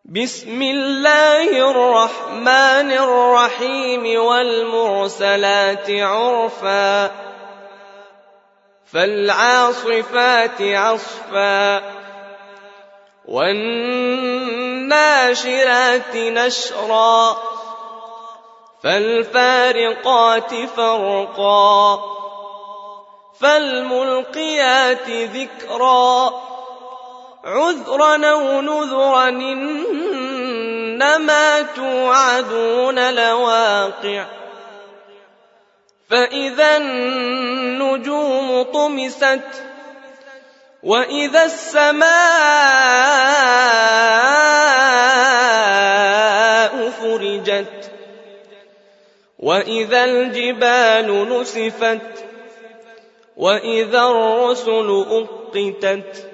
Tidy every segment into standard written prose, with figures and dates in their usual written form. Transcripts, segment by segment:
بسم الله الرحمن الرحيم والمرسلات عرفا فالعاصفات عصفا والناشرات نشرا فالفارقات فرقا فالملقيات ذكرا عذرا أو نذرا إنما توعدون لواقع فإذا النجوم طمست وإذا السماء فرجت وإذا الجبال نسفت وإذا الرسل أقتت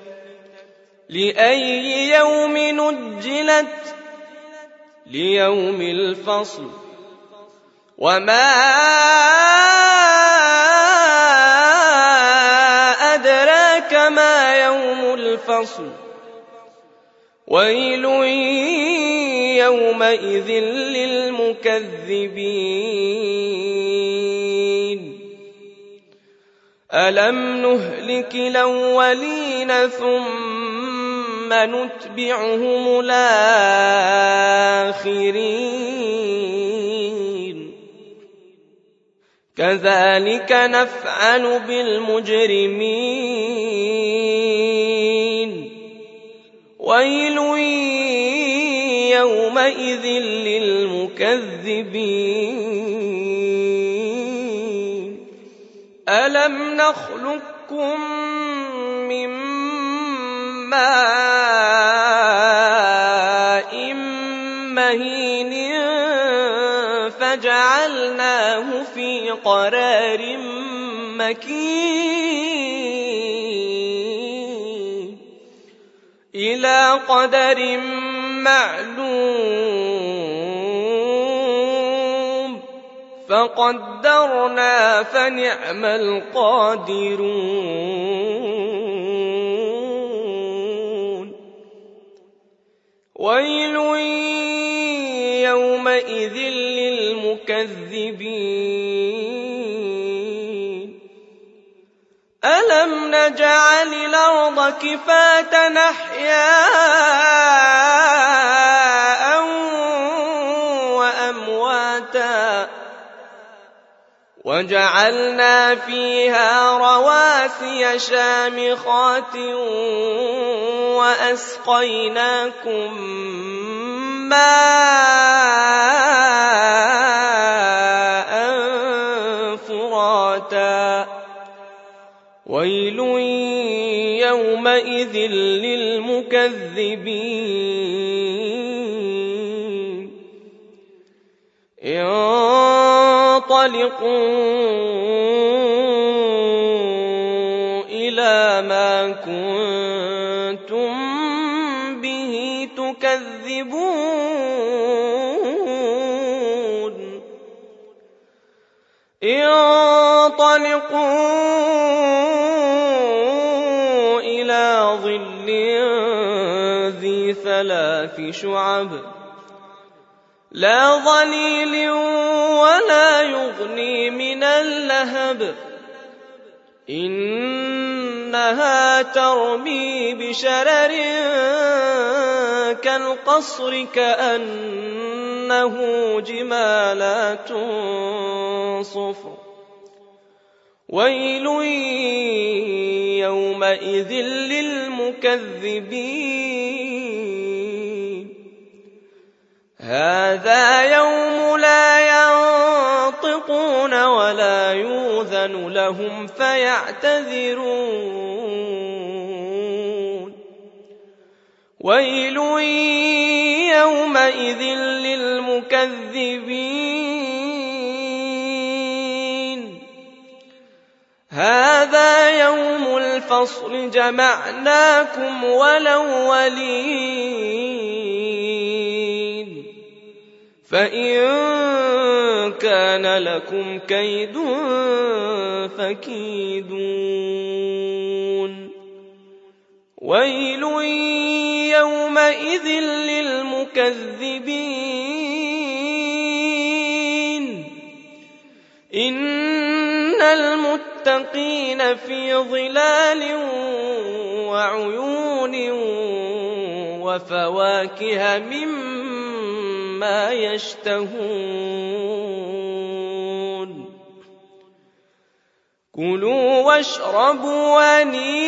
لأي يوم نجلت ليوم الفصل وما أدراك ما يوم الفصل ويل يومئذ للمكذبين ألم نهلك الأولين ثم نتبعهم الآخرين كذلك نفعل بالمجرمين ويل يومئذ للمكذبين ألم نخلقكم من ماء مهين فجعلناه في قرار مكين إلى قدر معلوم فقدرنا فنعم القادرون ويل يومئذ للمكذبين ألم نجعل الأرض كفاة أحياء وأمواتا وجعلنا فيها رواسي شامخات وأسقيناكم ماء فراتا ويل يومئذ للمكذبين انطلقوا إلى ما كنتم به تكذبون انطلقوا إلى ظل ذي ثلاث شعب لا ظليل ولا يغني من اللهب إنها ترمي بشرر كالقصر كأنه جمالات صفر ويل يومئذ للمكذبين هذا يوم لا ينطقون ولا يؤذن لهم فيعتذرون ويل يومئذ للمكذبين هذا يوم الفصل جمعناكم والأولين فإن كان لكم كيد فكيدون ويل يومئذ للمكذبين المكذبين إن المتقين في ظلال وعيون وفواكه مما يشتهون كلوا واشربوا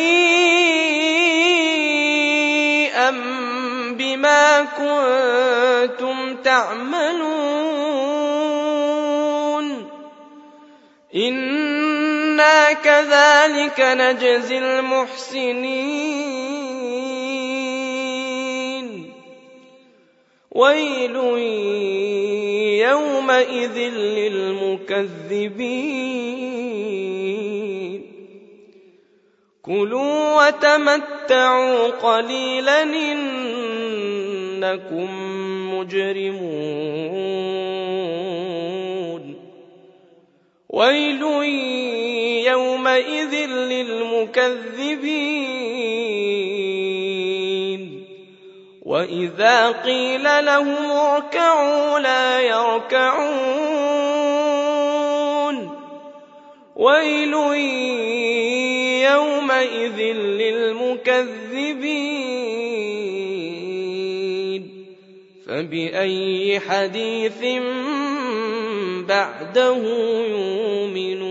هنيئا بما كنتم تعملون إنا كذلك نجزي المحسنين ويل يومئذ للمكذبين كلوا وتمتعوا قليلا إنكم مجرمون ويل يومئذ للمكذبين وإذا قيل لهم اركعوا لا يركعون ويل يومئذ للمكذبين فبأي حديث بعده يؤمنون